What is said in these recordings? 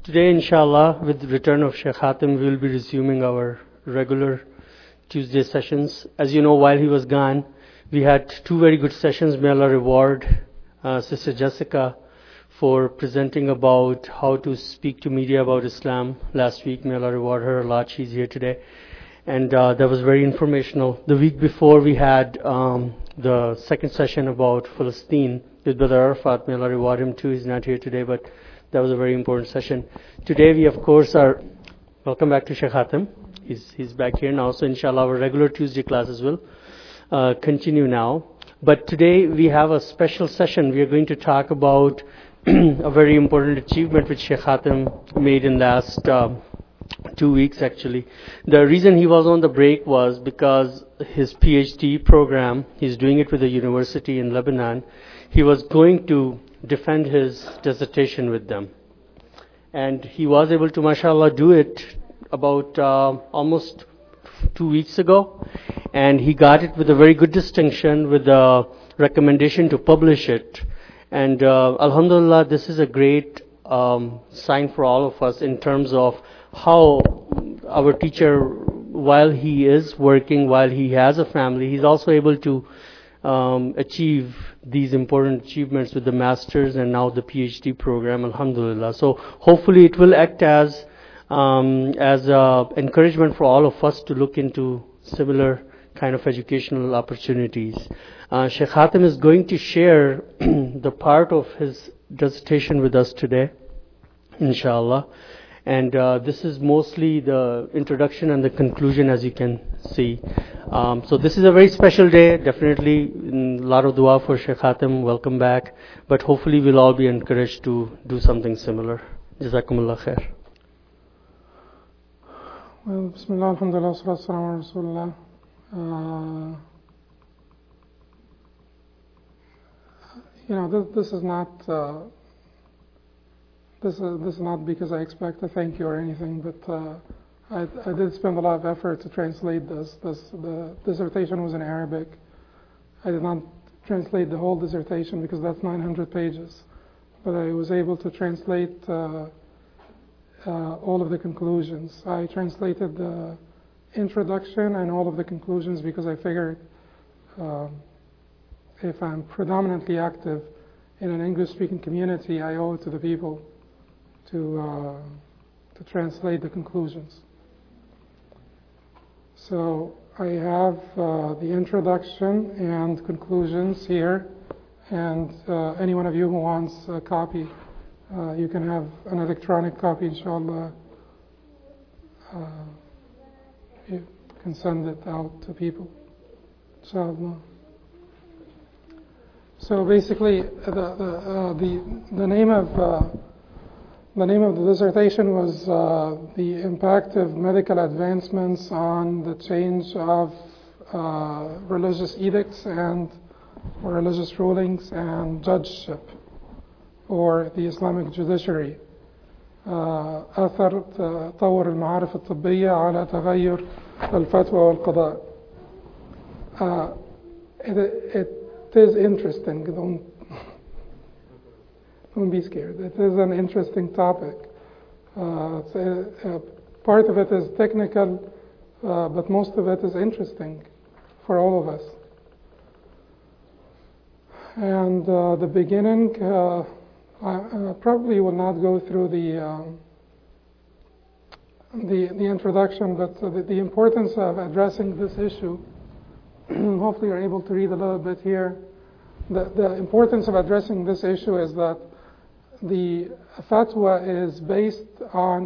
Today, inshallah, with the return of Sheikh Hatem, we will be resuming our regular Tuesday sessions. As you know, while he was gone, we had two very good sessions. May Allah reward Sister Jessica for presenting about how to speak to media about Islam last week. May Allah reward her a lot. She's here today. And that was very informational. The week before, we had the second session about Palestine with Brother Arafat. May Allah reward him too. He's not here today, but that was a very important session. Today we, of course, are... Welcome back to Sheikh Hatem. He's back here now. So inshallah, our regular Tuesday classes will continue now. But today we have a special session. We are going to talk about a very important achievement which Sheikh Hatem made in last 2 weeks, actually. The reason he was on the break was because his PhD program, he's doing it with a university in Lebanon. He was going to defend his dissertation with them. And he was able to, mashallah, do it about almost 2 weeks ago. And he got it with a very good distinction, with a recommendation to publish it. And alhamdulillah, this is a great sign for all of us in terms of how our teacher, while he is working, while he has a family, he's also able to achieve these important achievements with the master's and now the PhD program, alhamdulillah. So hopefully it will act as encouragement for all of us to look into similar kind of educational opportunities. Sheikh Hatem is going to share the part of his dissertation with us today, inshallah. And this is mostly the introduction and the conclusion, as you can see. So this is a very special day. Definitely a lot of dua for Sheikh Hatem. Welcome back. But hopefully we'll all be encouraged to do something similar. Jazakumullah khair. Well, Bismillah, alhamdulillah, salatu wassalamu ala Rasulullah. This is not... This is not because I expect a thank you or anything, but I did spend a lot of effort to translate this. The dissertation was in Arabic. I did not translate the whole dissertation because that's 900 pages, but I was able to translate all of the conclusions. I translated the introduction and all of the conclusions because I figured if I'm predominantly active in an English-speaking community, I owe it to the people to translate the conclusions. So I have the introduction and conclusions here, and any one of you who wants a copy, you can have an electronic copy, inshallah. You can send it out to people, inshallah. So basically, the name of the dissertation was the impact of medical advancements on the change of religious edicts and religious rulings and judgeship, or the Islamic judiciary. أثر تطور المعارف الطبية على تغير الفتوى والقضاء. It is interesting. Don't be scared. It is an interesting topic. Part of it is technical, but most of it is interesting for all of us. And the beginning, I probably will not go through the introduction, but the importance of addressing this issue. Hopefully, you're able to read a little bit here. The importance of addressing this issue is that the fatwa is based on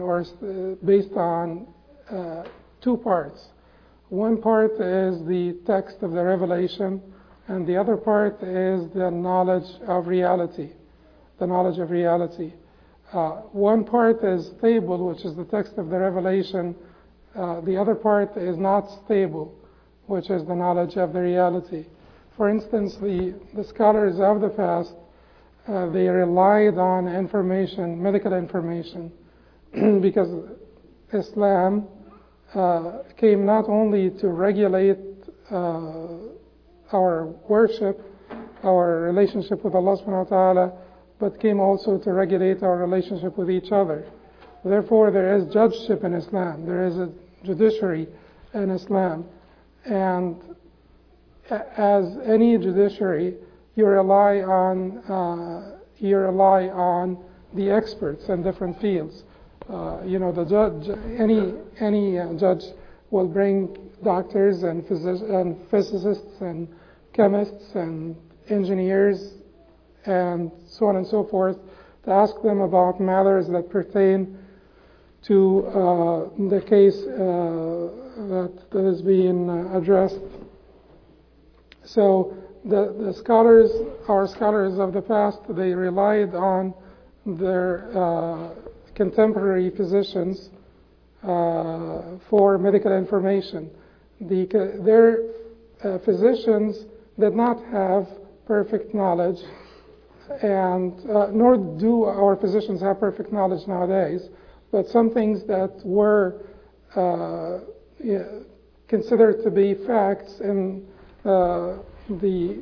two parts. One part is the text of the revelation, and the other part is the knowledge of reality. The knowledge of reality. One part is stable, which is the text of the revelation. The other part is not stable, which is the knowledge of the reality. For instance, the scholars of the past, they relied on information, medical information, because Islam came not only to regulate our worship, our relationship with Allah subhanahu wa ta'ala, but came also to regulate our relationship with each other. Therefore, there is judgeship in Islam. There is a judiciary in Islam. And as any judiciary, you rely on the experts in different fields. The judge, any judge will bring doctors and physicists and chemists and engineers and so on and so forth to ask them about matters that pertain to the case that is being addressed. So the scholars, our scholars of the past, they relied on their contemporary physicians for medical information. Their physicians did not have perfect knowledge, and nor do our physicians have perfect knowledge nowadays, but some things that were considered to be facts in the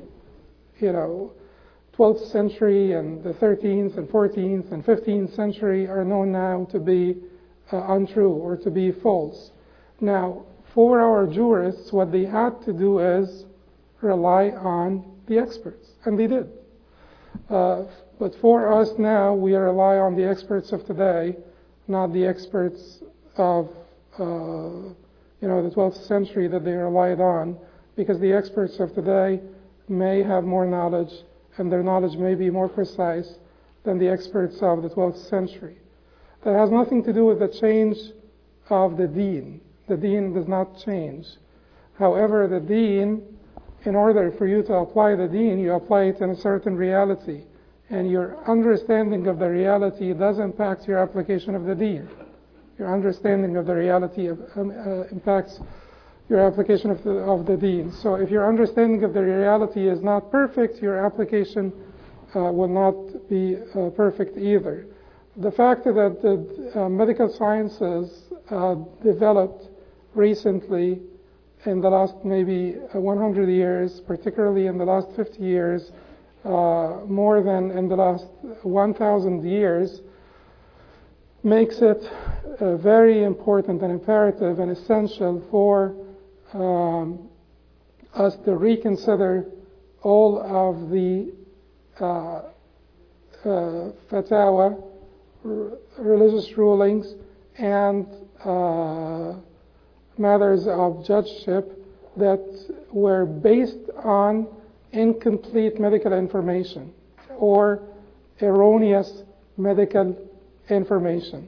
12th century and the 13th and 14th and 15th century are known now to be untrue or to be false. Now, for our jurists, what they had to do is rely on the experts, and they did. But for us now, we rely on the experts of today, not the experts of the 12th century that they relied on, because the experts of today may have more knowledge, and their knowledge may be more precise than the experts of the 12th century. That has nothing to do with the change of the deen. The deen does not change. However, the deen, in order for you to apply the deen, you apply it in a certain reality. And your understanding of the reality does impact your application of the deen. Your understanding of the reality impacts your application of the deen. So if your understanding of the reality is not perfect, your application will not be perfect either. The fact that the medical sciences developed recently in the last maybe 100 years, particularly in the last 50 years, more than in the last 1,000 years, makes it very important and imperative and essential for us to reconsider all of the fatwa, religious rulings, and matters of judgeship that were based on incomplete medical information or erroneous medical information.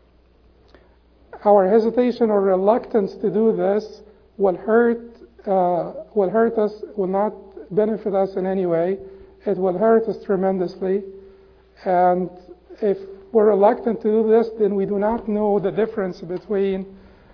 Our hesitation or reluctance to do this will hurt us, will not benefit us in any way. It will hurt us tremendously. And if we're reluctant to do this, then we do not know the difference between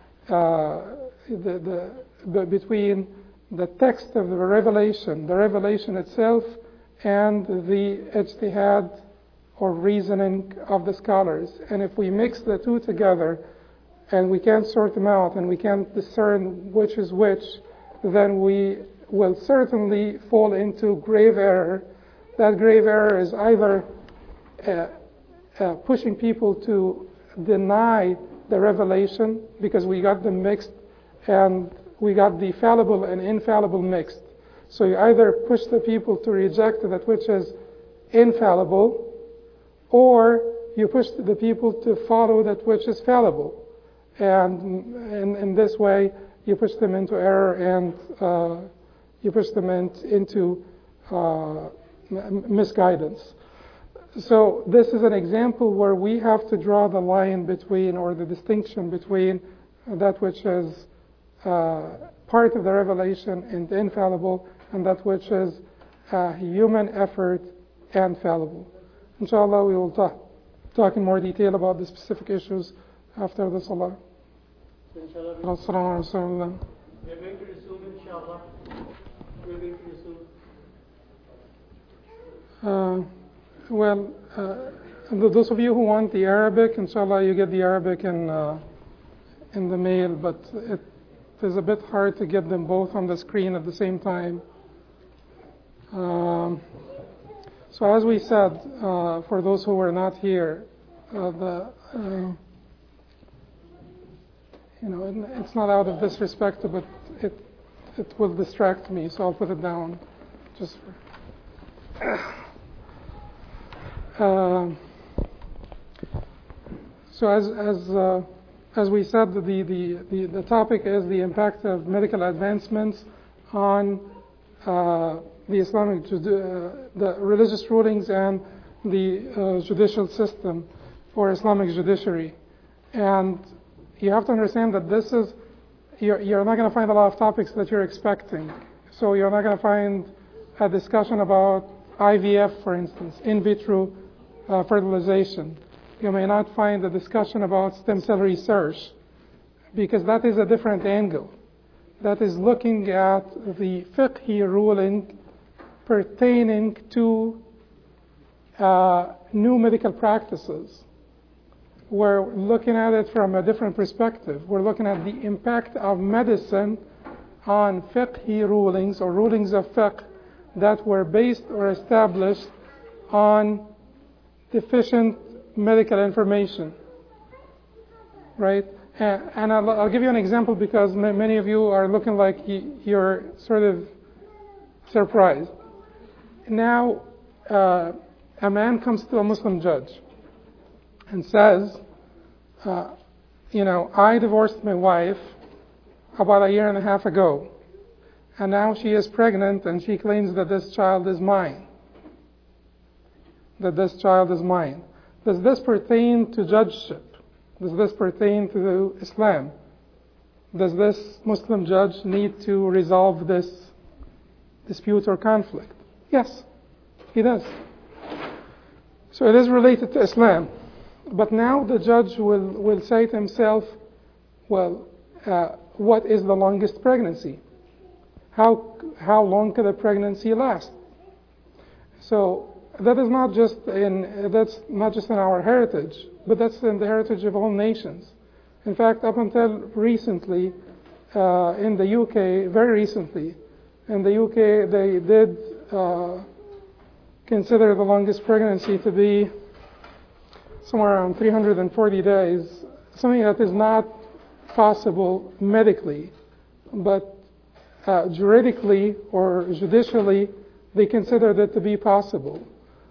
between the text of the revelation itself, and the ijtihad or reasoning of the scholars. And if we mix the two together and we can't sort them out and we can't discern which is which, then we will certainly fall into grave error. That grave error is either pushing people to deny the revelation because we got them mixed, and we got the fallible and infallible mixed. So you either push the people to reject that which is infallible, or you push the people to follow that which is fallible. And in this way, you push them into error, and you push them into misguidance. So this is an example where we have to draw the line between, or the distinction between, that which is part of the revelation and infallible, and that which is human effort and fallible. Inshallah, we will talk in more detail about the specific issues after the salah. Inshallah, Assalamu alaikum. we are going to resume, inshallah. We are going to resume. Those of you who want the Arabic, inshallah, you get the Arabic in the mail, but it is a bit hard to get them both on the screen at the same time. So as we said, for those who were not here, and it's not out of disrespect, but it will distract me, so I'll put it down just for. So as we said, the topic is the impact of medical advancements on the Islamic, the religious rulings and the judicial system or Islamic judiciary. And you have to understand that this is, you're not going to find a lot of topics that you're expecting. So you're not going to find a discussion about IVF, for instance, in vitro fertilization. You may not find a discussion about stem cell research, because that is a different angle. That is looking at the fiqhi ruling pertaining to new medical practices. We're looking at it from a different perspective. We're looking at the impact of medicine on fiqhi rulings or rulings of fiqh that were based or established on deficient medical information, right? And I'll give you an example, because many of you are looking like you're sort of surprised. Now, a man comes to a Muslim judge and says, I divorced my wife about 1.5 years ago, and now she is pregnant and she claims that this child is mine. Does this pertain to judgeship? Does this pertain to Islam? Does this Muslim judge need to resolve this dispute or conflict? Yes, he does. So it is related to Islam. But now the judge will say to himself, well, what is the longest pregnancy? How long can a pregnancy last? So that's not just in our heritage, but that's in the heritage of all nations. In fact, up until recently, in the UK, very recently, in the UK, they did consider the longest pregnancy to be somewhere around 340 days, something that is not possible medically, but juridically or judicially, they considered it to be possible.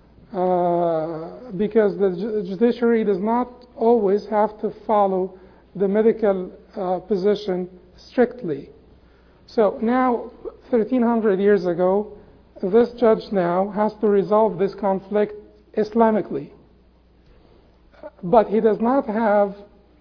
Because the judiciary does not always have to follow the medical position strictly. So now, 1,300 years ago, this judge now has to resolve this conflict Islamically. But he does not have,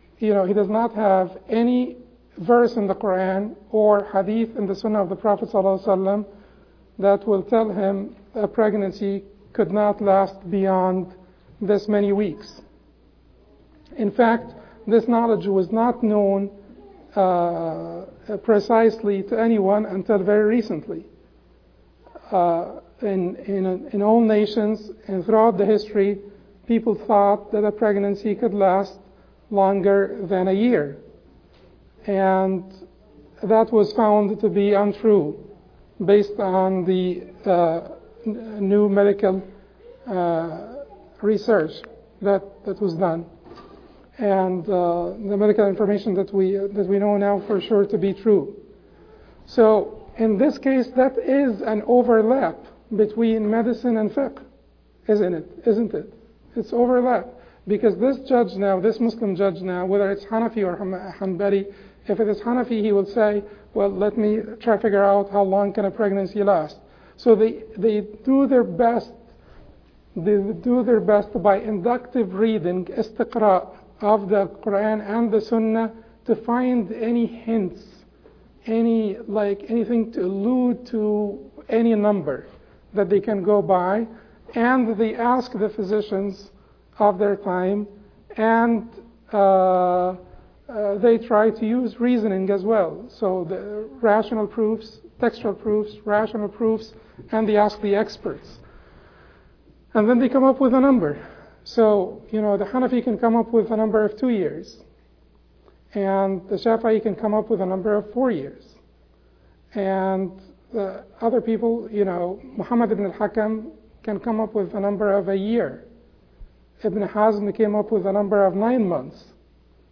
any verse in the Quran or hadith in the Sunnah of the Prophet ﷺ that will tell him a pregnancy could not last beyond this many weeks. In fact, this knowledge was not known precisely to anyone until very recently. In all nations and throughout the history, people thought that a pregnancy could last longer than 1 year. And that was found to be untrue based on the new medical research that was done, and the medical information that we know now for sure to be true. So in this case, that is an overlap between medicine and fiqh, isn't it? It's overlap, because this judge now, this Muslim judge now, whether it's Hanafi or Hanbali, if it is Hanafi, he will say, well, let me try to figure out how long can a pregnancy last. So they do their best. They do their best by inductive reading, istiqra, of the Quran and the Sunnah to find any hints, anything to allude to any number that they can go by, and they ask the physicians of their time, and they try to use reasoning as well. So the rational proofs, textual proofs, rational proofs, and they ask the experts. And then they come up with a number. So, the Hanafi can come up with a number of 2 years. And the Shafi'i can come up with a number of 4 years. And the other people, Muhammad ibn al-Hakam can come up with a number of 1 year. Ibn Hazm came up with a number of 9 months.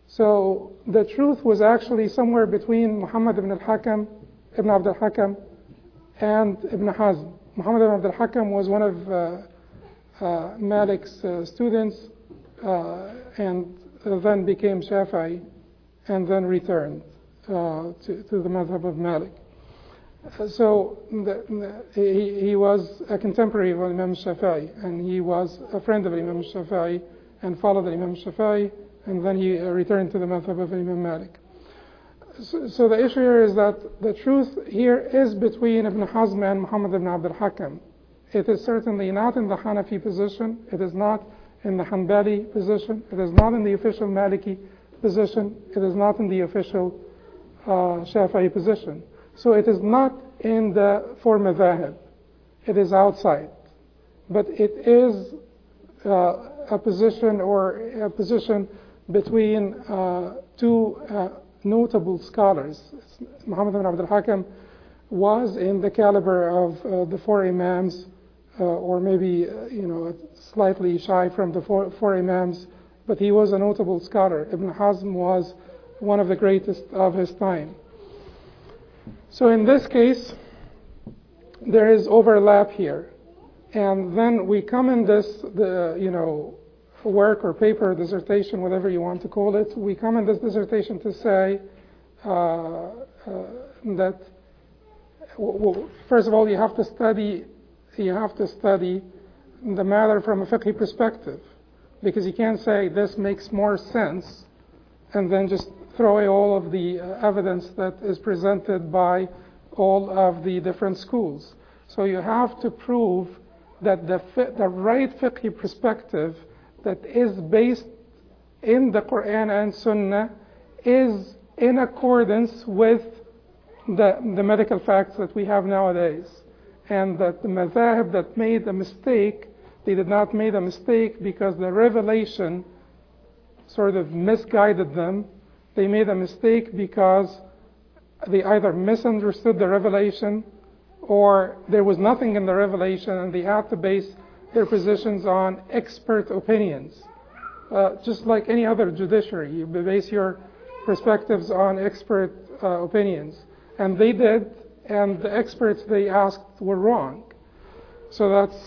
So the truth was actually somewhere between Muhammad ibn al-Hakam, Ibn Abd al-Hakam, and Ibn Hazm. Muhammad ibn Abd al-Hakam was one of Malik's students, and then became Shafi'i, and then returned to the madhab of Malik. So he was a contemporary of Imam Shafi'i, and he was a friend of Imam Shafi'i, and followed Imam Shafi'i, and then he returned to the madhab of Imam Malik. So the issue here is that the truth here is between Ibn Hazm and Muhammad ibn Abd al-Hakam. It is certainly not in the Hanafi position, it is not in the Hanbali position, it is not in the official Maliki position, it is not in the official Shafi'i position. So it is not in the four madhahib, it is outside. But it is a position between two notable scholars. Muhammad ibn Abd al-Hakam was in the caliber of the four Imams, or maybe slightly shy from the four Imams, but he was a notable scholar. Ibn Hazm was one of the greatest of his time. So in this case, there is overlap here. And then we come in this, work or paper, dissertation, whatever you want to call it, we come in this dissertation to say that, first of all, you have to study the matter from a fiqh perspective, because you can't say this makes more sense and then just throw away all of the evidence that is presented by all of the different schools. So you have to prove that the right fiqh perspective that is based in the Quran and Sunnah is in accordance with the medical facts that we have nowadays. And that the madhahib that made a mistake, they did not make a mistake because the revelation sort of misguided them. They made a mistake because they either misunderstood the revelation, or there was nothing in the revelation and they had to base their positions on expert opinions. Just like any other judiciary, you base your perspectives on expert opinions. And they did, and the experts they asked were wrong. So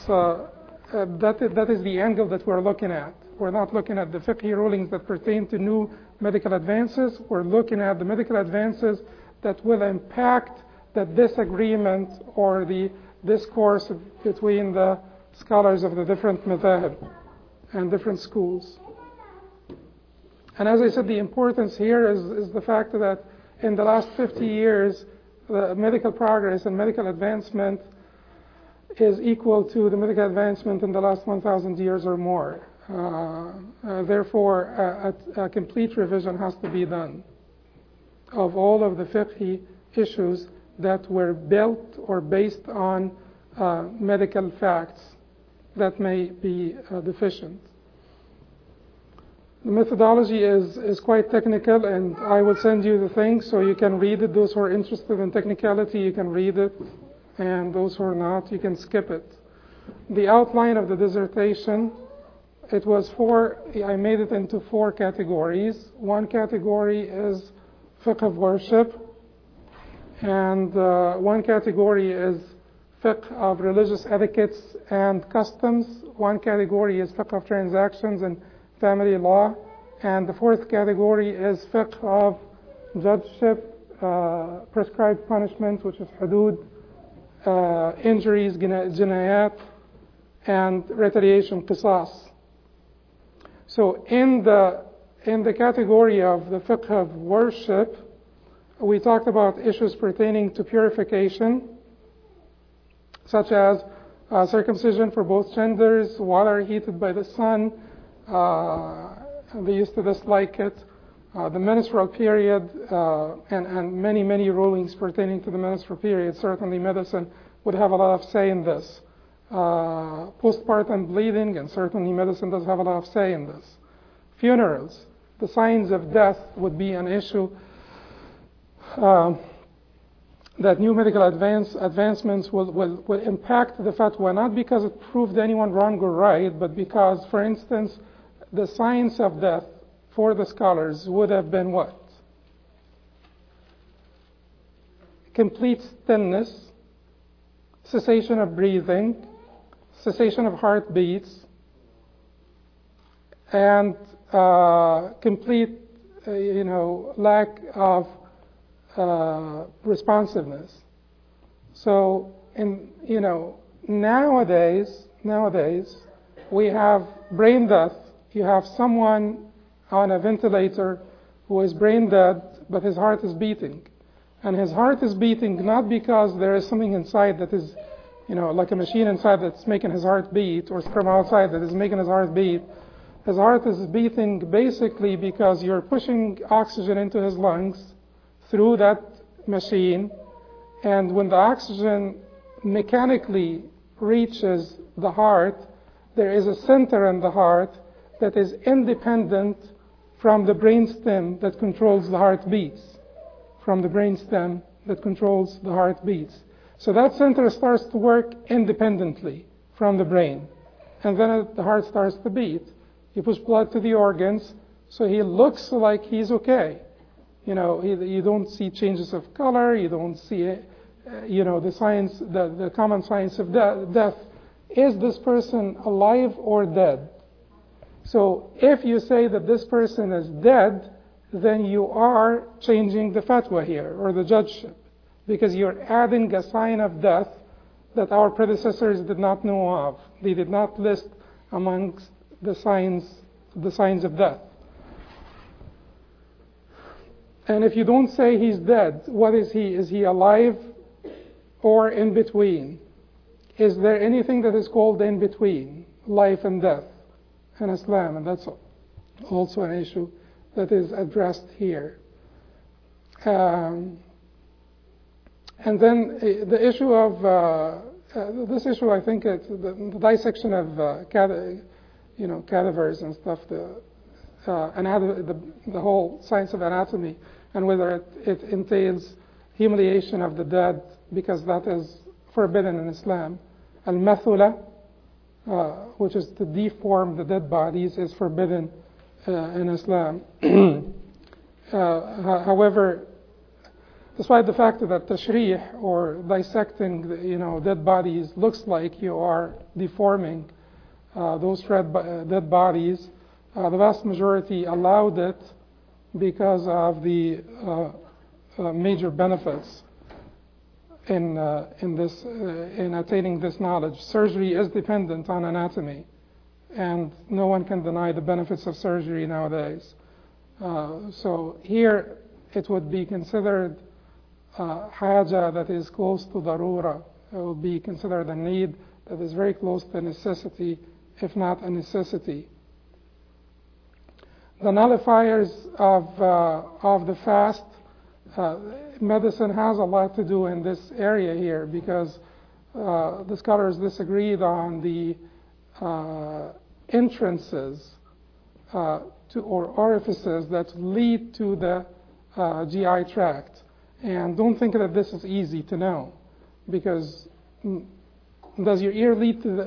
that is the angle that we're looking at. We're not looking at the fiqh rulings that pertain to new medical advances. We're looking at the medical advances that will impact the disagreement or the discourse between the scholars of the different madhahib and different schools. And as I said, the importance here is the fact that in the last 50 years, the medical progress and medical advancement is equal to the medical advancement in the last 1,000 years or more. Therefore, a complete revision has to be done of all of the fiqh issues that were built or based on medical facts that may be deficient. The methodology is quite technical, and I will send you the thing so you can read it. Those who are interested in technicality, you can read it, and those who are not, you can skip it. The outline of the dissertation, it was I made it into 4 categories. One category is fiqh of worship, and one category is fiqh of religious etiquettes and customs. One category is fiqh of transactions and family law, and the 4th category is fiqh of judgeship, prescribed punishment, which is hudud, injuries, jinayat, and retaliation, qisas. So in the category of the fiqh of worship, we talked about issues pertaining to purification, such as circumcision for both genders, water heated by the sun. They used to dislike it. The menstrual period, and many, many rulings pertaining to the menstrual period. Certainly medicine would have a lot of say in this. Postpartum bleeding, and certainly medicine does have a lot of say in this. Funerals, the signs of death would be an issue that new medical advancements will impact the fatwa, not because it proved anyone wrong or right, but because, for instance, the science of death for the scholars would have been what? Complete stillness, cessation of breathing, cessation of heartbeats, and complete, lack of responsiveness. So, nowadays, we have brain death. You have someone on a ventilator who is brain dead, but his heart is beating. And his heart is beating not because there is something inside that is, like a machine inside that's making his heart beat, or from outside that is making his heart beat. His heart is beating basically because you're pushing oxygen into his lungs through that machine, and when the oxygen mechanically reaches the heart, there is a center in the heart that is independent from the brainstem that controls the heartbeats. So that center starts to work independently from the brain, and then the heart starts to beat. You push blood to the organs, so he looks like he's okay. You don't see changes of color, you don't see, the signs, the common signs of death. Is this person alive or dead? So if you say that this person is dead, then you are changing the fatwa here, or the judgeship, because you're adding a sign of death that our predecessors did not know of. They did not list amongst the signs of death. And if you don't say he's dead, what is he? Is he alive or in between? Is there anything that is called in between, life and death in Islam? And that's also an issue that is addressed here. And then the issue of this issue, I think, it's the dissection of cadavers and stuff, the whole science of anatomy, and whether it entails humiliation of the dead, because that is forbidden in Islam. Al-mathula, which is to deform the dead bodies, is forbidden in Islam. However, despite the fact that tashrih, or dissecting dead bodies, looks like you are deforming those dead bodies, the vast majority allowed it because of the major benefits in attaining this knowledge. Surgery is dependent on anatomy, and no one can deny the benefits of surgery nowadays. So here it would be considered haja that is close to darura. It will be considered a need that is very close to necessity, if not a necessity. The nullifiers of the fast, medicine has a lot to do in this area here, because the scholars disagreed on the entrances or orifices that lead to the GI tract. And don't think that this is easy to know, because does your ear lead to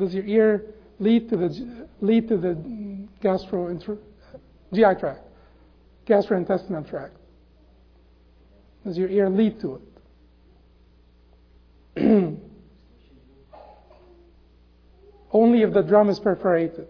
the GI tract, gastrointestinal tract? Does your ear lead to it? Only if the drum is perforated.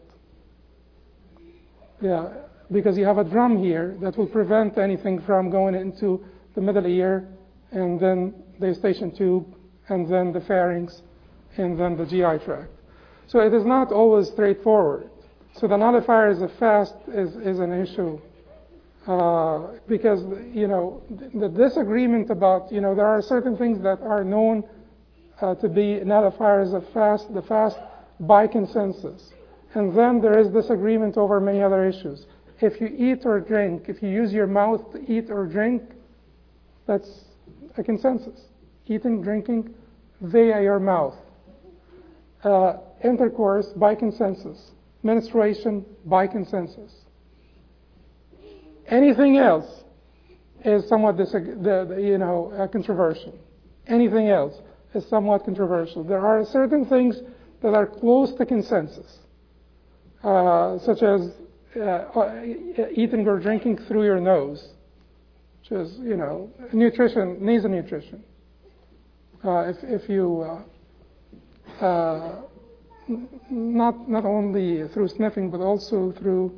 Yeah, because you have a drum here that will prevent anything from going into the middle ear, and then the eustachian tube, and then the pharynx, and then the GI tract. So it is not always straightforward. So the nullifiers of fast is an issue, because the disagreement about there are certain things that are known to be nullifiers of the fast by consensus, and then there is disagreement over many other issues. If you eat or drink, if you use your mouth to eat or drink, that's a consensus. Eating, drinking via your mouth. Intercourse by consensus. Menstruation by consensus. Anything else is somewhat controversial. Anything else is somewhat controversial. There are certain things that are close to consensus, such as eating or drinking through your nose, which is, nutrition, nasal nutrition. If you not only through sniffing, but also through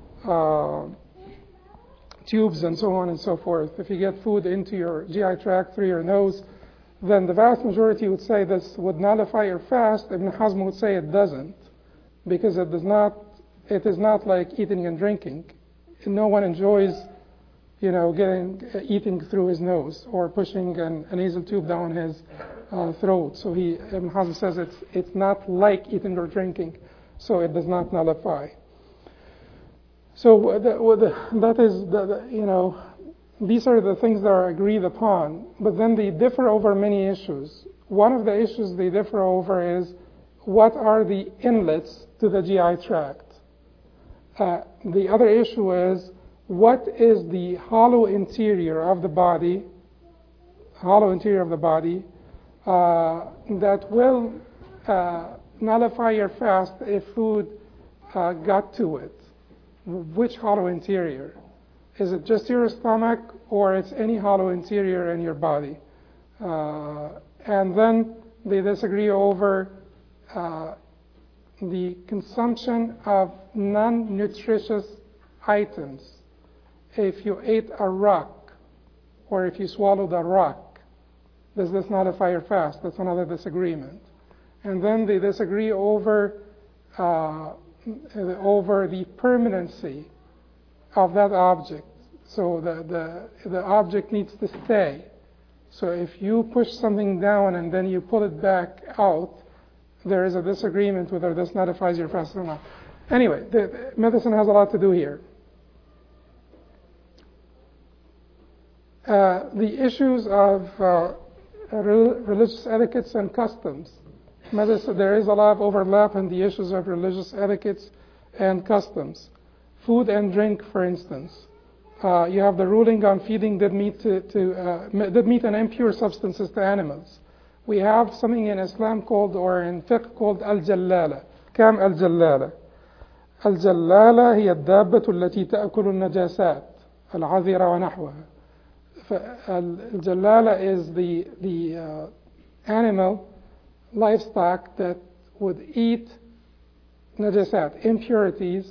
tubes and so on and so forth. If you get food into your GI tract through your nose, then the vast majority would say this would nullify your fast. Ibn Hazm would say it doesn't, because it is not like eating and drinking. No one enjoys, eating through his nose or pushing a nasal tube down his throat. So Ibn Hazm says it's not like eating or drinking, so it does not nullify. So that is, these are the things that are agreed upon, but then they differ over many issues. One of the issues they differ over is what are the inlets to the GI tract. The other issue is what is the hollow interior of the body that will nullify your fast if food got to it. Which hollow interior? Is it just your stomach, or it's any hollow interior in your body? And then they disagree over the consumption of non-nutritious items. If you ate a rock, or if you swallowed a rock, does this nullify your fast? That's another disagreement. And then they disagree over the permanency of that object. So the object needs to stay. So if you push something down and then you pull it back out, there is a disagreement whether this nullifies your fast or not. Anyway, the medicine has a lot to do here. The issues of religious etiquettes and customs. There is a lot of overlap in the issues of religious etiquettes and customs. Food and drink, for instance. You have the ruling on feeding dead meat and impure substances to animals. We have something in Islam called, or in fiqh called al-jallala. كم الجلالة؟ الجلالة هي الدابة التي تأكل النجاسات العذرة ونحوها. الجلالة is the animal, livestock that would eat najasat, impurities,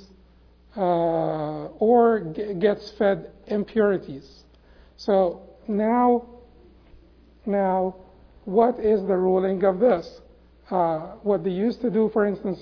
or gets fed impurities. So now, what is the ruling of this? What they used to do, for instance,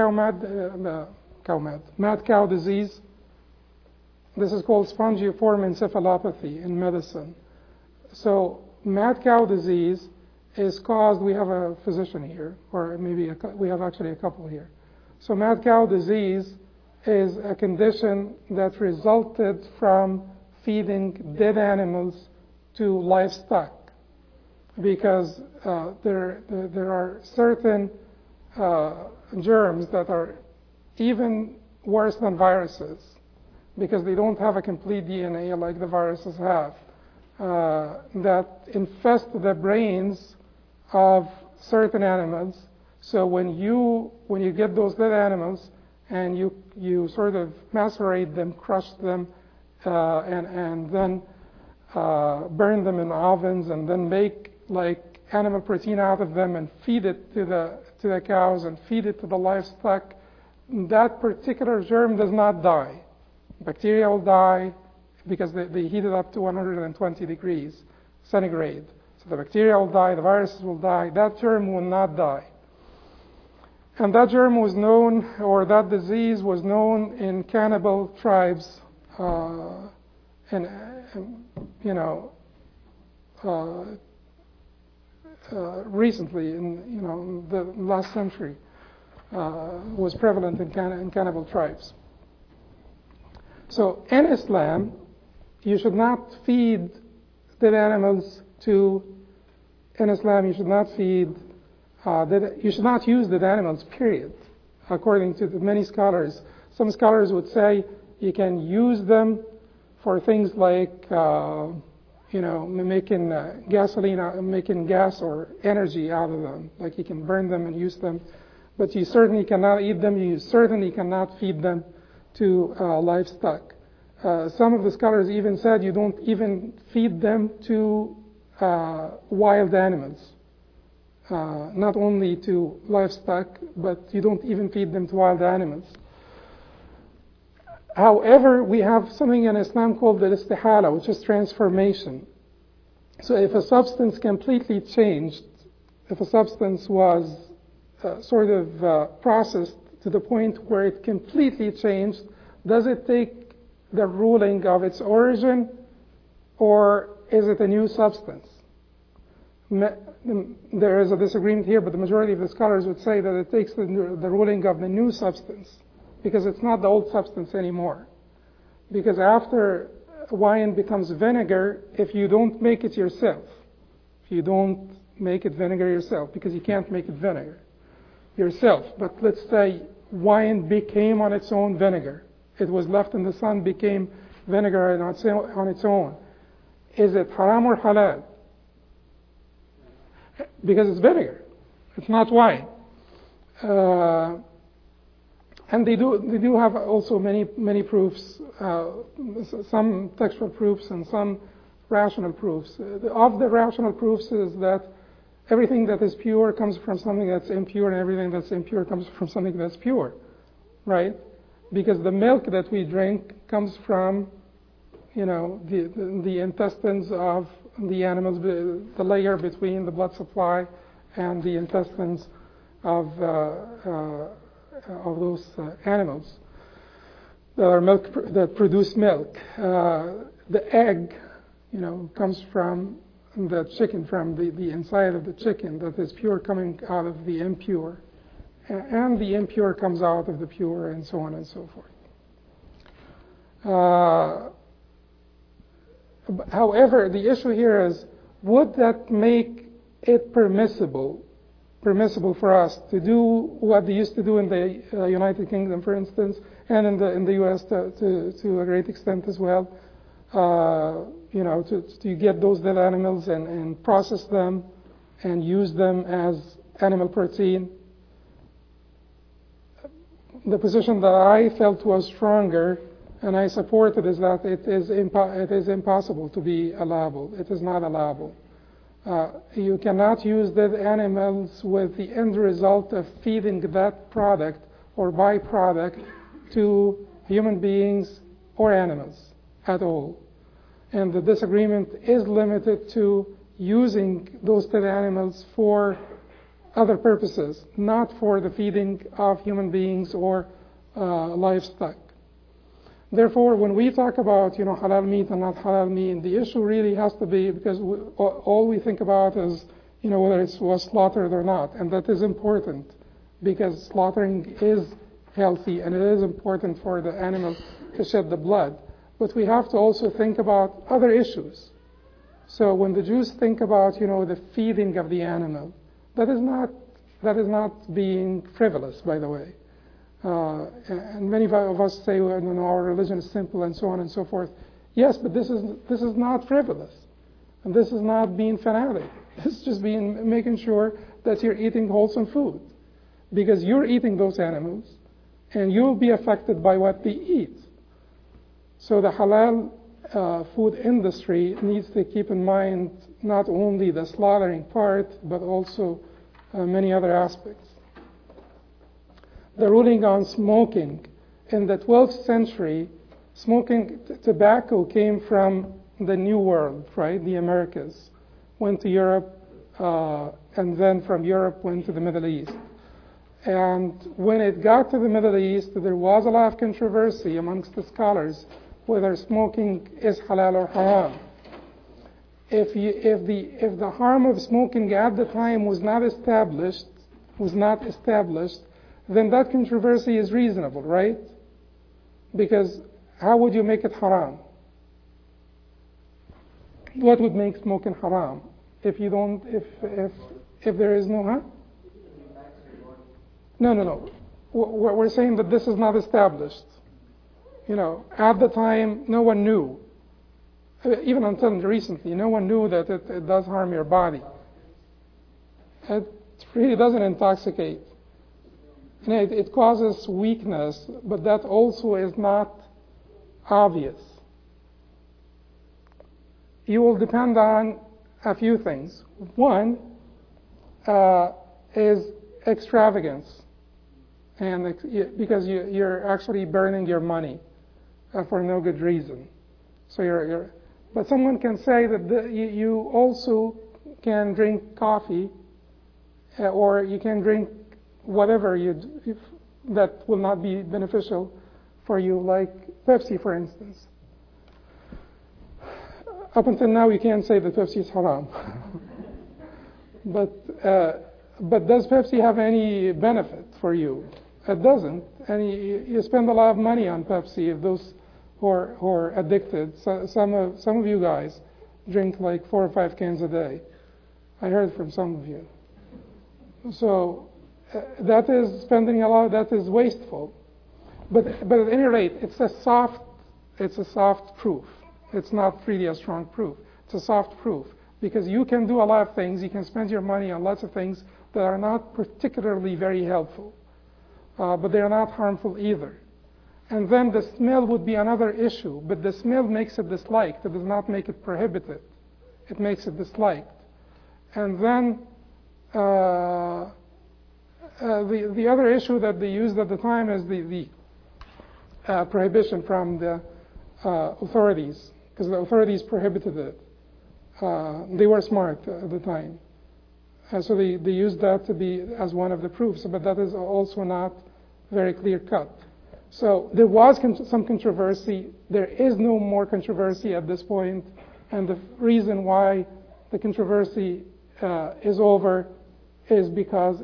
mad cow disease. This is called spongiform encephalopathy in medicine. So mad cow disease is caused, we have a physician here, or maybe we have actually a couple here. So mad cow disease is a condition that resulted from feeding dead animals to livestock, because there are certain germs that are even worse than viruses, because they don't have a complete DNA like the viruses have, that infest the brains of certain animals. So when you get those dead animals and you sort of macerate them, crush them, and then burn them in ovens, and then make like animal protein out of them and feed it to the cows and feed it to the livestock, that particular germ does not die. Bacteria will die because they heat it up to 120 degrees centigrade. So the bacteria will die, the viruses will die, that germ will not die. And that germ was known, or that disease was known in cannibal tribes, recently, in the last century, was prevalent in cannibal tribes. So in Islam, you should not feed dead animals in Islam, you should not feed, you should not use dead animals, period, according to many scholars. Some scholars would say you can use them for things like, making gasoline, making gas or energy out of them. Like you can burn them and use them. But you certainly cannot eat them, you certainly cannot feed them to livestock. Some of the scholars even said you don't even feed them to wild animals. Not only to livestock, but you don't even feed them to wild animals. However, we have something in Islam called the istihala, which is transformation. So if a substance completely changed, if a substance was processed to the point where it completely changed, does it take the ruling of its origin, or is it a new substance? There is a disagreement here, but the majority of the scholars would say that it takes the ruling of the new substance, because it's not the old substance anymore. Because after wine becomes vinegar, if you don't make it yourself, because you can't make it vinegar yourself, but let's say wine became on its own vinegar. It was left in the sun, became vinegar on its own. Is it haram or halal? Because it's vinegar. It's not wine. And they do have also many proofs, some textual proofs and some rational proofs. Of the rational proofs is that everything that is pure comes from something that's impure, and everything that's impure comes from something that's pure, right? Because the milk that we drink comes from, the intestines of the animals, the layer between the blood supply and the intestines of those animals that produce milk. The egg, comes from the chicken, from the inside of the chicken that is pure coming out of the impure. And the impure comes out of the pure, and so on and so forth. However, the issue here is, would that make it permissible for us to do what they used to do in the United Kingdom, for instance, and in the U.S. to a great extent as well, to get those dead animals and process them and use them as animal protein? The position that I felt was stronger, and I supported, is that it is impossible to be allowable. It is not allowable. You cannot use dead animals with the end result of feeding that product or byproduct to human beings or animals at all. And the disagreement is limited to using those dead animals for other purposes, not for the feeding of human beings or livestock. Therefore, when we talk about halal meat and not halal meat, the issue really has to be, because all we think about is whether it was slaughtered or not, and that is important because slaughtering is healthy and it is important for the animal to shed the blood. But we have to also think about other issues. So when the Jews think about the feeding of the animal, that is not being frivolous, by the way. And many of us say, well, our religion is simple and so on and so forth. Yes, but this is not frivolous, and this is not being fanatic. This is just making sure that you're eating wholesome food, because you're eating those animals, and you'll be affected by what they eat. So the halal food industry needs to keep in mind not only the slaughtering part, but also many other aspects. The ruling on smoking. In the 12th century, tobacco came from the New World, right? The Americas. Went to Europe, and then from Europe went to the Middle East. And when it got to the Middle East, there was a lot of controversy amongst the scholars whether smoking is halal or haram. If the harm of smoking at the time was not established, then that controversy is reasonable, right? Because how would you make it haram? What would make smoking haram? If there is no, huh? No. We're saying that this is not established. At the time, no one knew. Even until recently, no one knew that it does harm your body. It really doesn't intoxicate. And it causes weakness, but that also is not obvious. You will depend on a few things. One is extravagance, and because you're actually burning your money for no good reason. So but someone can say that you also can drink coffee, or you can drink whatever that will not be beneficial for you, like Pepsi, for instance. Up until now, you can't say that Pepsi is haram. But does Pepsi have any benefit for you? It doesn't. And you spend a lot of money on Pepsi. If those who are addicted, some of you guys drink like 4 or 5 cans a day. I heard from some of you. So that is spending a lot. That is wasteful. But at any rate, it's a soft proof. It's not really a strong proof. It's a soft proof, because you can do a lot of things. You can spend your money on lots of things that are not particularly very helpful, but they are not harmful either. And then the smell would be another issue, but the smell makes it disliked. It does not make it prohibited. It makes it disliked. And then the other issue that they used at the time is the prohibition from the authorities, because the authorities prohibited it. They were smart at the time. So they used that to be as one of the proofs, but that is also not very clear cut. So there was some controversy. There is no more controversy at this point, and the reason why the controversy is over is because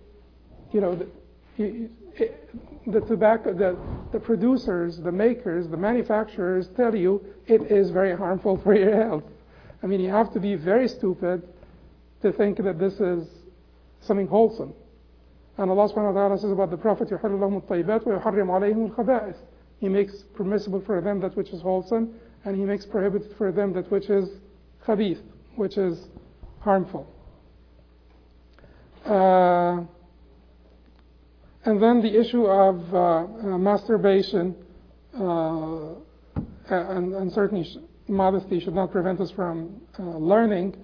the tobacco, the producers, the makers, the manufacturers tell you it is very harmful for your health. I mean, you have to be very stupid to think that this is something wholesome. And Allah subhanahu wa ta'ala says about the Prophet, يُحِلُّ لَهُمُ الطَّيِّبَاتِ وَيُحَرِّمُ عَلَيْهِمُ الْخَبَائِثِ. He makes permissible for them that which is wholesome, and He makes prohibited for them that which is khabith, which is harmful. And then the issue of masturbation, and certainly modesty should not prevent us from learning.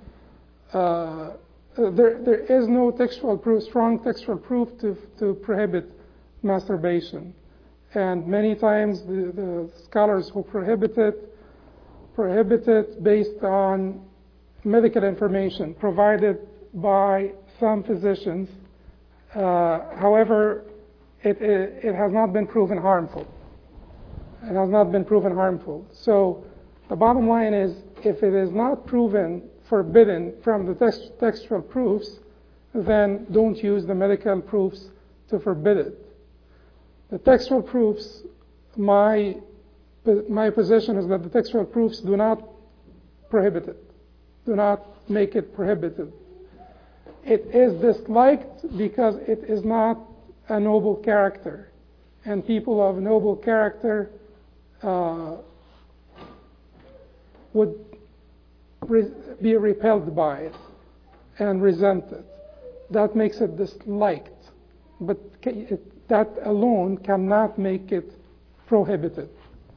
There is no strong textual proof to prohibit masturbation. And many times the scholars who prohibit it based on medical information provided by some physicians. However, it has not been proven harmful. It has not been proven harmful. So the bottom line is, if it is not proven forbidden from the textual proofs, then don't use the medical proofs to forbid it. The textual proofs, my position is that the textual proofs do not prohibit it, do not make it prohibited. It is disliked because it is not a noble character, and people of noble character would be repelled by it and resent it. That makes it disliked, but that alone cannot make it prohibited.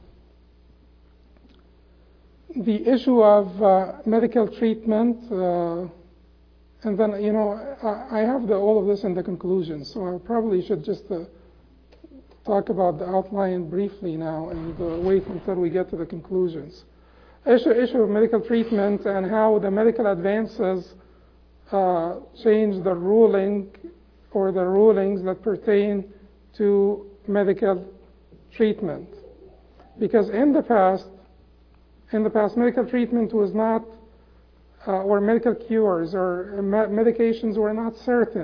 The issue of medical treatment, and then, I have all of this in the conclusion, so I probably should just talk about the outline briefly now and wait until we get to the conclusions. Issue of medical treatment and how the medical advances change the ruling or the rulings that pertain to medical treatment. Because in the past, medical treatment was not, or medical cures or medications were not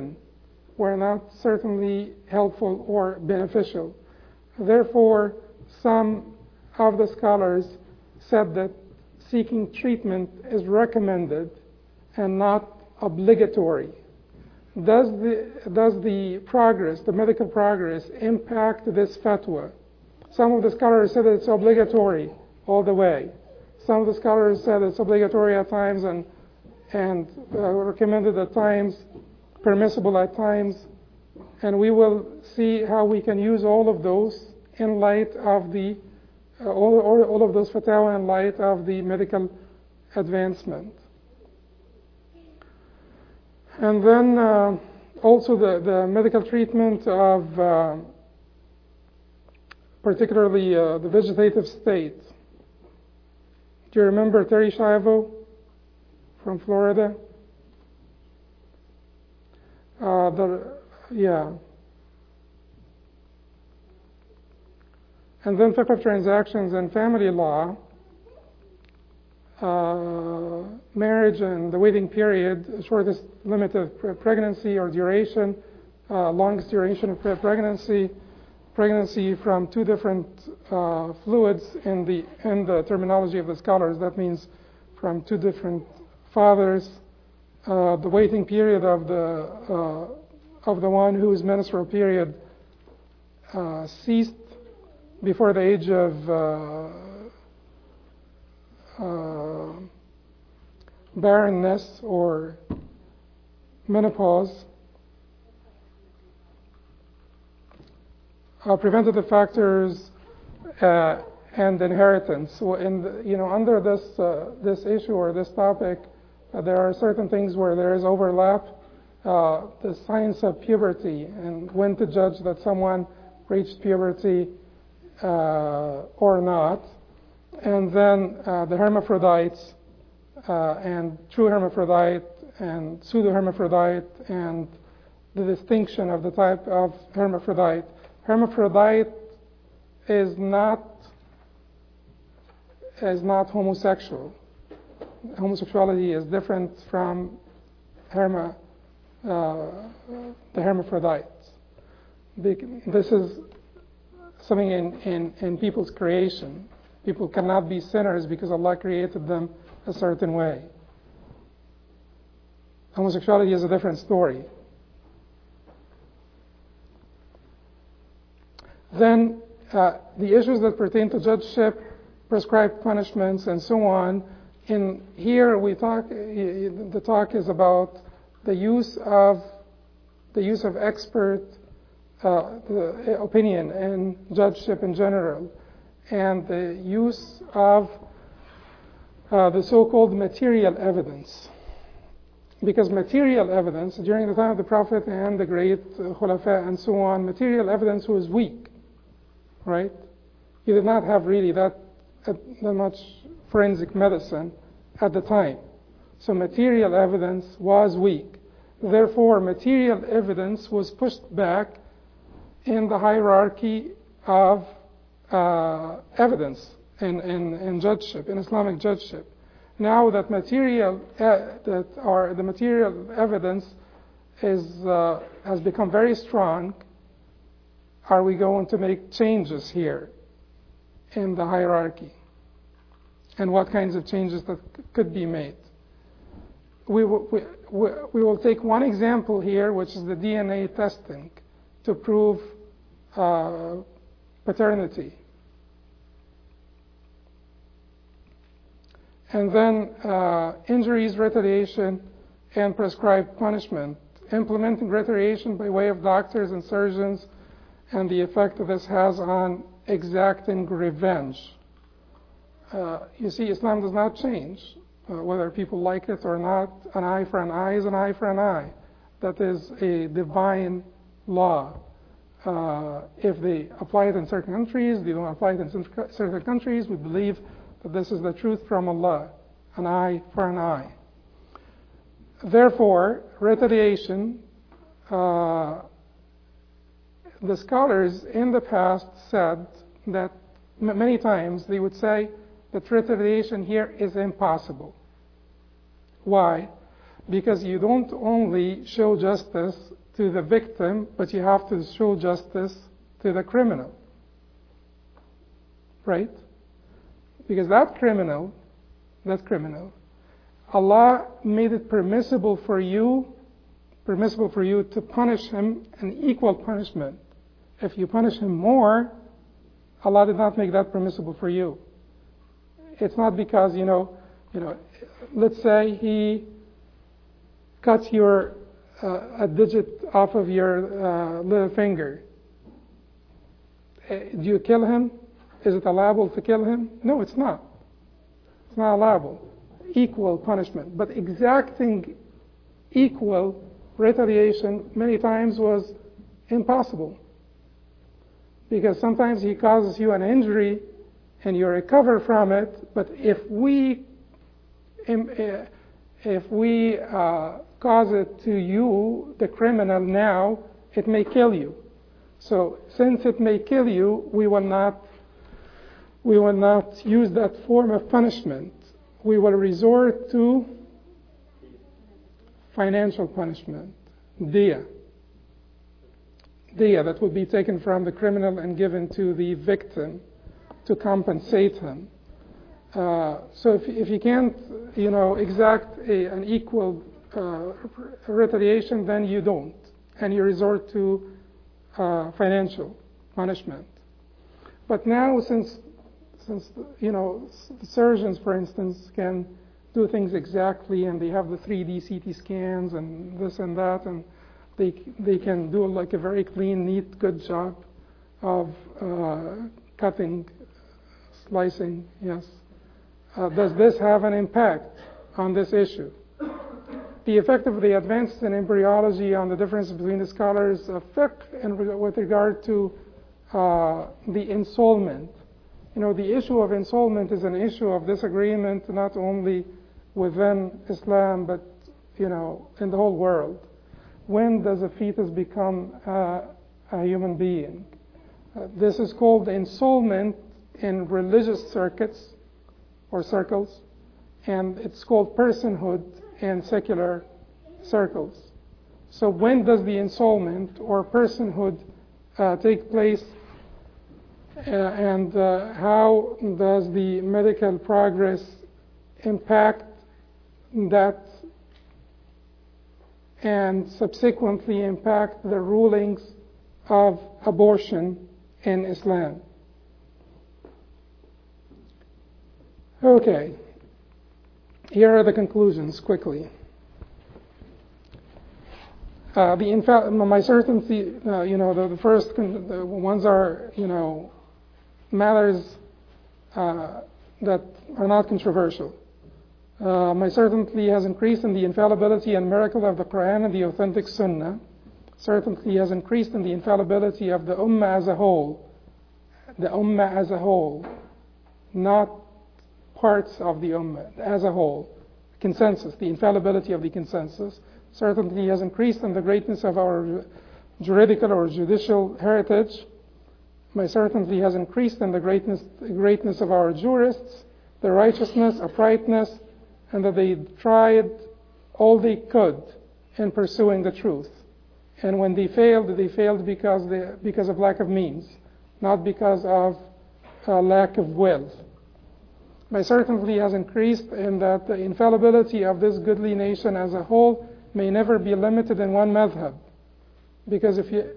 certainly helpful or beneficial. Therefore, some of the scholars said that seeking treatment is recommended and not obligatory. Does the progress, the medical progress, impact this fatwa? Some of the scholars said that it's obligatory all the way. Some of the scholars said it's obligatory at times and recommended at times, permissible at times, And we will see how we can use all of those in light of the all of those fatwa in light of the medical advancement. And then also the medical treatment of particularly the vegetative state. Do you remember Terry Schiavo from Florida? Yeah. And then fiqh of transactions and family law, marriage and the waiting period, shortest limit of pregnancy or duration, longest duration of pregnancy, pregnancy from two different fluids in the terminology of the scholars. That means from two different fathers. The waiting period of the one whose menstrual period ceased before the age of barrenness or menopause. Preventative factors and inheritance. So, under this issue or this topic, there are certain things where there is overlap. The signs of puberty and when to judge that someone reached puberty or not, and then the hermaphrodites and true hermaphrodite and pseudo-hermaphrodite and the distinction of the type of hermaphrodite. Hermaphrodite is not homosexual. Homosexuality is different from the hermaphrodites. This is something in people's creation. People cannot be sinners because Allah created them a certain way. Homosexuality is a different story. Then the issues that pertain to judgeship, prescribed punishments, and so on. In here, the talk is about the use of expert opinion and judgeship in general, and the use of the so-called material evidence. Because material evidence, during the time of the Prophet and the great Khulafa and so on, material evidence was weak, right? You did not have really that much forensic medicine at the time. So material evidence was weak. Therefore, material evidence was pushed back in the hierarchy of evidence in judgeship, in Islamic judgeship. Now that the material evidence has become very strong, are we going to make changes here in the hierarchy? And what kinds of changes that could be made? We will take one example here, which is the DNA testing to prove paternity. And then injuries, retaliation, and prescribed punishment. Implementing retaliation by way of doctors and surgeons, and the effect that this has on exacting revenge. You see, Islam does not change. Whether people like it or not, an eye for an eye is an eye for an eye. That is a divine law. If they apply it in certain countries, they don't apply it in certain countries, we believe that this is the truth from Allah, an eye for an eye. Therefore, retaliation, the scholars in the past said that many times they would say that retaliation here is impossible. Why? Because you don't only show justice to the victim, but you have to show justice to the criminal. Right? Because that criminal, Allah made it permissible for you to punish him an equal punishment. If you punish him more, Allah did not make that permissible for you. It's not because, let's say he cuts your a digit off of your little finger. Do you kill him? Is it allowable to kill him? No, it's not. It's not allowable. Equal punishment. But exacting equal retaliation many times was impossible. Because sometimes he causes you an injury and you recover from it, but if we cause it to you, the criminal now, it may kill you. So since it may kill you, we will not use that form of punishment. We will resort to financial punishment, diya. Diya that will be taken from the criminal and given to the victim to compensate him. So if you can't, exact an equal retaliation, then you don't, and you resort to financial punishment. But now, since surgeons, for instance, can do things exactly, and they have the 3D CT scans and this and that, and they can do like a very clean, neat, good job of cutting, slicing. Yes. Does this have an impact on this issue? The effect of the advances in embryology on the difference between the scholars of fiqh and with regard to the ensoulment. The issue of ensoulment is an issue of disagreement not only within Islam but in the whole world. When does a fetus become a human being? This is called ensoulment in religious circuits or circles, and it's called personhood in secular circles. So when does the ensoulment or personhood take place, and how does the medical progress impact that and subsequently impact the rulings of abortion in Islam? Okay, here are the conclusions quickly. My certainty, the first ones are, matters that are not controversial. My certainty has increased in the infallibility and miracle of the Quran and the authentic Sunnah. Certainty has increased in the infallibility of the Ummah as a whole. The Ummah as a whole, not parts of the Ummah, as a whole. Consensus, the infallibility of the consensus. Certainty has increased in the greatness of our juridical or judicial heritage. My certainty has increased in the greatness of our jurists, their righteousness, uprightness, and that they tried all they could in pursuing the truth. And when they failed because of lack of means, not because of lack of will. My certainty has increased in that the infallibility of this goodly nation as a whole may never be limited in one madhab. Because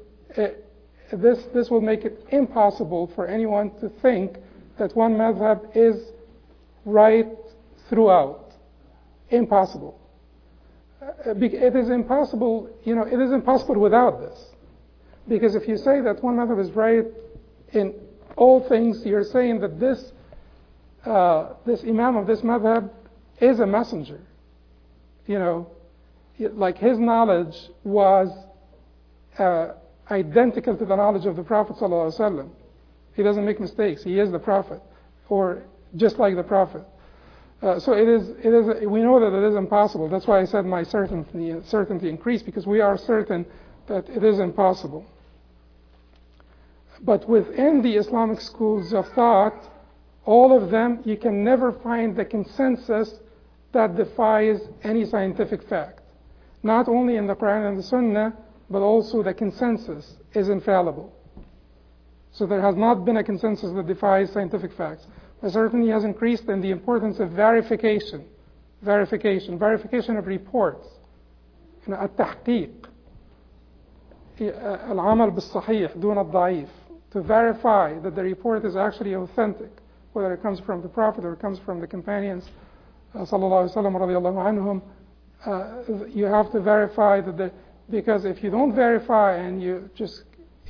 this will make it impossible for anyone to think that one madhab is right throughout. Impossible. It is impossible, it is impossible without this. Because if you say that one madhab is right in all things, you're saying that this imam of this madhab is a messenger. Like his knowledge was identical to the knowledge of the Prophet ﷺ. He doesn't make mistakes. He is the Prophet, or just like the Prophet. So it is. We know that it is impossible. That's why I said my certainty increased, because we are certain that it is impossible. But within the Islamic schools of thought, all of them, you can never find the consensus that defies any scientific fact. Not only in the Quran and the Sunnah, but also the consensus is infallible. So there has not been a consensus that defies scientific facts. But certainly has increased in the importance of verification of reports. التحقيق العمل بالصحيح دون الضعيف, to verify that the report is actually authentic, whether it comes from the Prophet or it comes from the companions sallallahu alaihi wasallam radiyallahu anhum. You have to verify that Because if you don't verify and you just,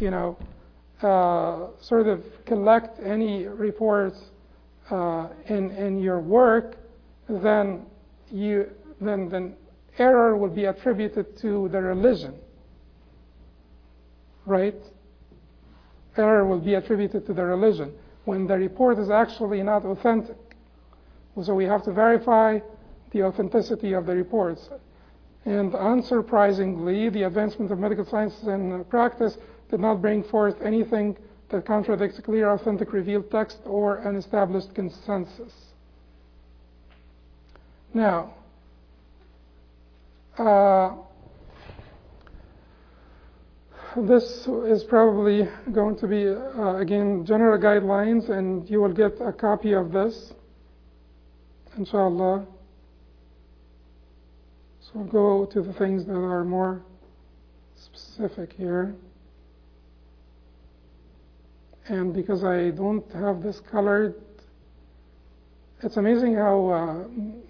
sort of collect any reports in your work, then error will be attributed to the religion, right? Error will be attributed to the religion when the report is actually not authentic. So we have to verify the authenticity of the reports. And unsurprisingly, the advancement of medical sciences and practice did not bring forth anything that contradicts clear, authentic, revealed text or an established consensus. Now, this is probably going to be, again, general guidelines, and you will get a copy of this, inshallah. So we'll go to the things that are more specific here. And because I don't have this colored, it's amazing how,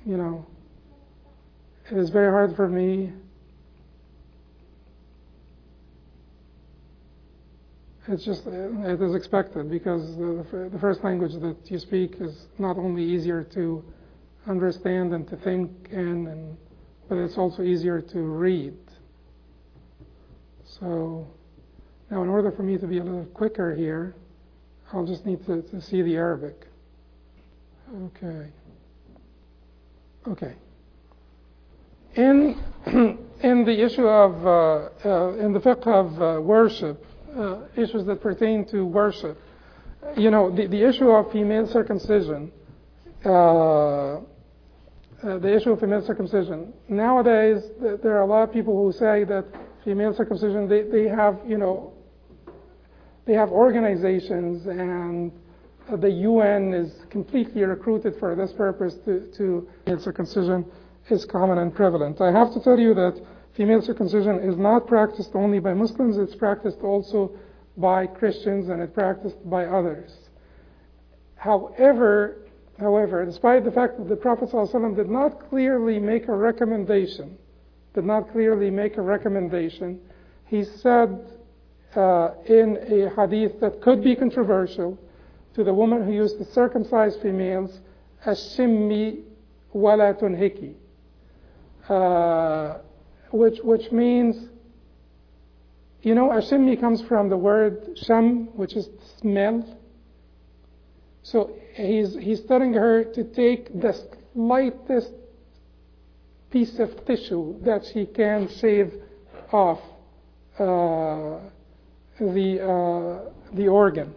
it is very hard for me. It's just, it is expected, because the first language that you speak is not only easier to understand and to think in, but it's also easier to read. So now in order for me to be a little quicker here, I'll just need to see the Arabic. Okay. In the issue of, in the fiqh of worship, issues that pertain to worship, the issue of female circumcision, nowadays there are a lot of people who say that female circumcision, they have organizations, and the UN is completely recruited for this purpose to circumcision is common and prevalent. I have to tell you that female circumcision is not practiced only by Muslims, it's practiced also by Christians, and it's practiced by others. However, despite the fact that the Prophet ﷺ did not clearly make a recommendation, he said in a hadith that could be controversial to the woman who used to circumcise females, "Ashimmi wala tunhiki," which means, ashimmi comes from the word sham, which is smell. So he's telling her to take the slightest piece of tissue that she can shave off the organ.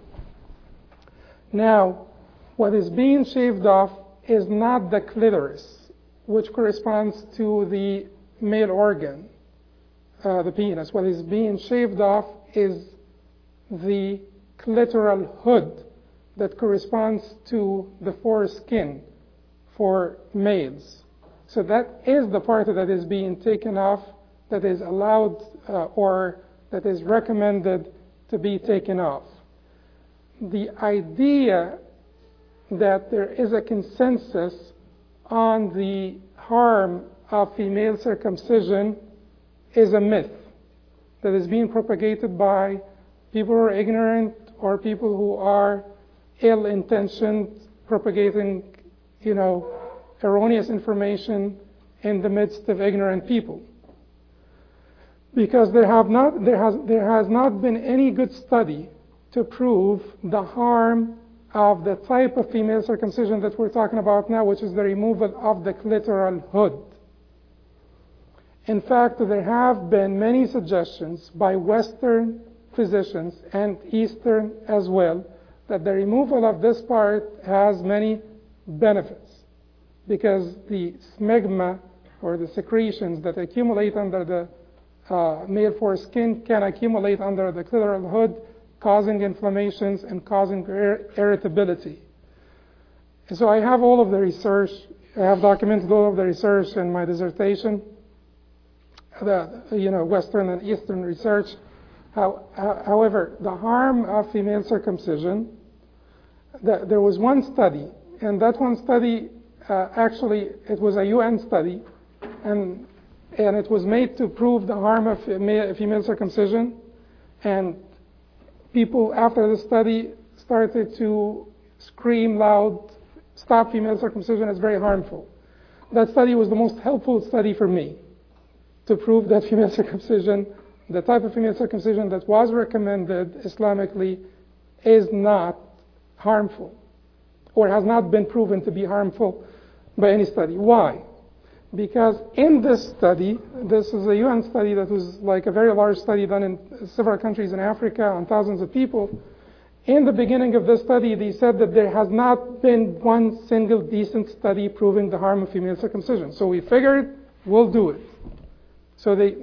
Now, what is being shaved off is not the clitoris, which corresponds to the male organ, the penis. What is being shaved off is the clitoral hood that corresponds to the foreskin for males. So that is the part that is being taken off, that is allowed or that is recommended to be taken off. The idea that there is a consensus on the harm of female circumcision is a myth that is being propagated by people who are ignorant or people who are ill-intentioned, propagating, erroneous information in the midst of ignorant people. Because there has not been any good study to prove the harm of the type of female circumcision that we're talking about now, which is the removal of the clitoral hood. In fact, there have been many suggestions by Western physicians and Eastern as well that the removal of this part has many benefits, because the smegma, or the secretions that accumulate under the male foreskin, can accumulate under the clitoral hood, causing inflammations and causing irritability. So I have all of the research, I have documented all of the research in my dissertation, Western and Eastern research. However, the harm of female circumcision, there was one study, and that one study, actually, it was a UN study, and and it was made to prove the harm of female circumcision. And people after the study started to scream loud, "Stop female circumcision, it's very harmful." That study was the most helpful study for me to prove that female circumcision, the type of female circumcision that was recommended Islamically, is not harmful, or has not been proven to be harmful by any study. Why? Because in this study, this is a UN study that was like a very large study done in several countries in Africa on thousands of people. In the beginning of this study, they said that there has not been one single decent study proving the harm of female circumcision. So we figured we'll do it. So they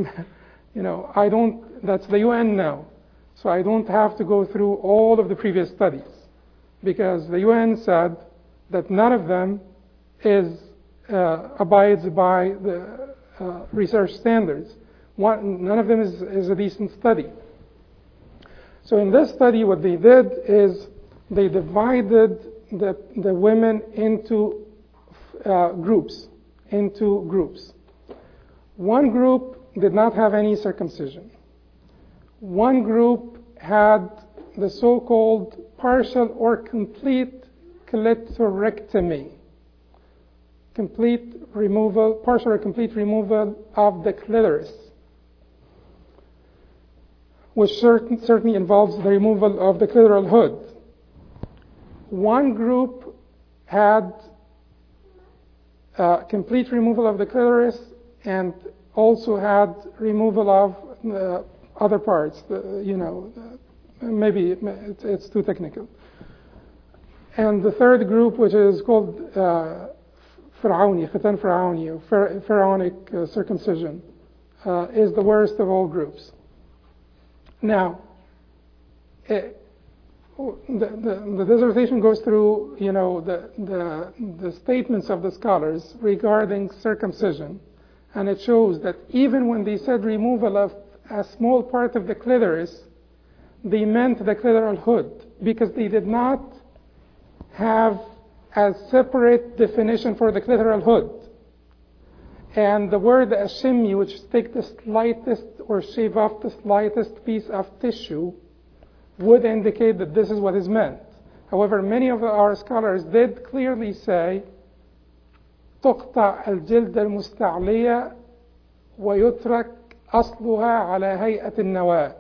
that's the UN now. So I don't have to go through all of the previous studies, because the UN said that none of them abides by the research standards. None of them is a decent study. So in this study, what they did is they divided the women into groups. One group did not have any circumcision. One group had the so-called partial or complete clitorectomy. Partial or complete removal of the clitoris, which certainly involves the removal of the clitoral hood. One group had complete removal of the clitoris and also had removal of other parts. Maybe it's too technical. And the third group, which is called Khitan Fir'auni, pharaonic circumcision, is the worst of all groups. Now, the dissertation goes through, the statements of the scholars regarding circumcision, and it shows that even when they said removal of a small part of the clitoris, they meant the clitoral hood, because they did not have a separate definition for the clitoral hood. And the word ashimi, which is take the slightest or shave off the slightest piece of tissue, would indicate that this is what is meant. However, many of our scholars did clearly say تقطع الجلد المستعلية ويترك أصلها على هيئة النواة.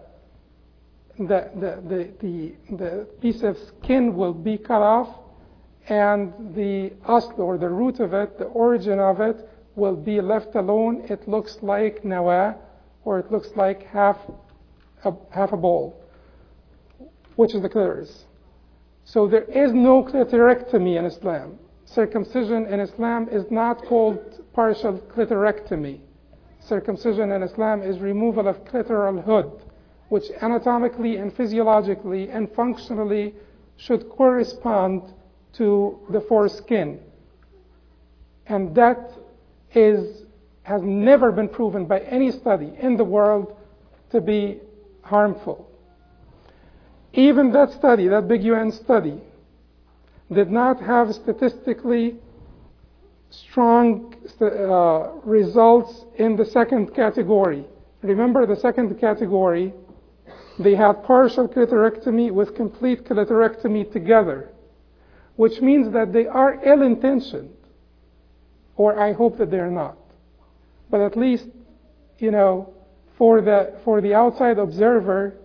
The piece of skin will be cut off, and the asl, or the root of it, the origin of it, will be left alone. It looks like nawah, or it looks like half a ball, which is the clitoris. So there is no clitorectomy in Islam. Circumcision in Islam is not called partial clitorectomy. Circumcision in Islam is removal of clitoral hood, which anatomically and physiologically and functionally should correspond to the foreskin. And that has never been proven by any study in the world to be harmful. Even that study, that big UN study, did not have statistically strong results in the second category. Remember, the second category, they had partial clitorectomy with complete clitorectomy together, which means that they are ill-intentioned, or I hope that they're not. But at least, for the outside observer,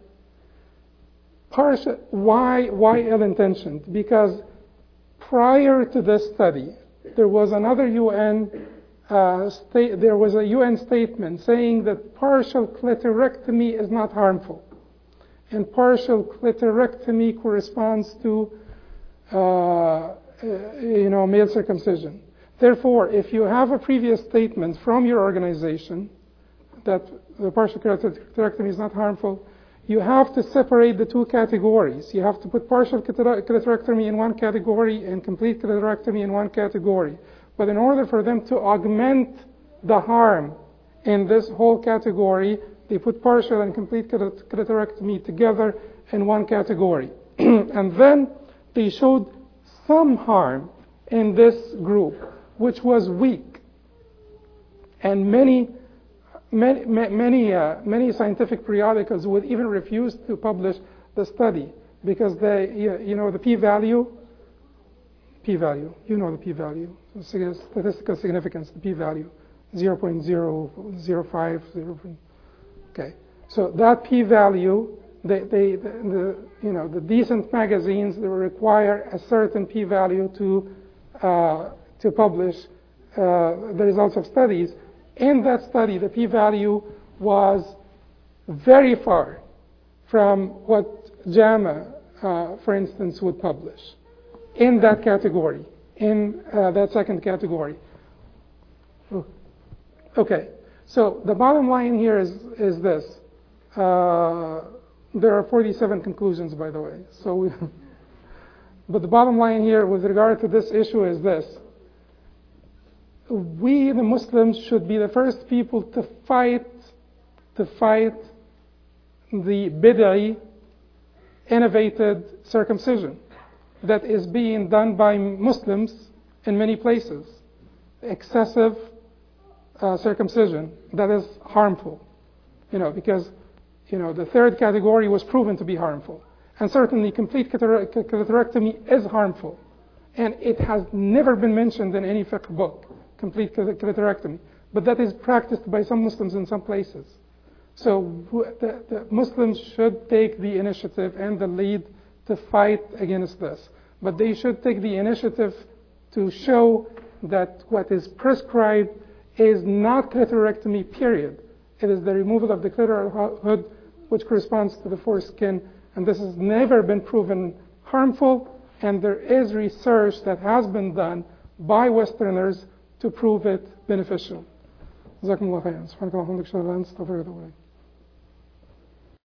why ill-intentioned? Because prior to this study, there was another UN statement saying that partial clitorectomy is not harmful, and partial clitorectomy corresponds to male circumcision. Therefore, if you have a previous statement from your organization that the partial clitorectomy is not harmful, you have to separate the two categories. You have to put partial clitorectomy in one category and complete clitorectomy in one category. But in order for them to augment the harm in this whole category, they put partial and complete clitorectomy together in one category. And then they showed some harm in this group, which was weak. And many scientific periodicals would even refuse to publish the study because the p-value, you know the p-value, statistical significance, the p-value, 0.005, okay. So that p-value, the decent magazines, they require a certain p-value to publish the results of studies. In that study, the p-value was very far from what JAMA, for instance, would publish in that category, in that second category. Okay, so the bottom line here is this. There are 47 conclusions, by the way. But the bottom line here with regard to this issue is this. We, the Muslims, should be the first people to fight the bid'i, innovated circumcision that is being done by Muslims in many places. Excessive circumcision that is harmful, because the third category was proven to be harmful, and certainly complete clitorectomy is harmful, and it has never been mentioned in any fiqh book. Complete clitorectomy, but that is practiced by some Muslims in some places. So the Muslims should take the initiative and the lead to fight against this. But they should take the initiative to show that what is prescribed is not clitorectomy, period. It is the removal of the clitoral hood, which corresponds to the foreskin, and this has never been proven harmful, and there is research that has been done by Westerners to prove it beneficial. جزاكم الله خيرا. سبحانك اللهم وبحمدك اشهد ان لا اله الا انت استغفرك واتوب اليك.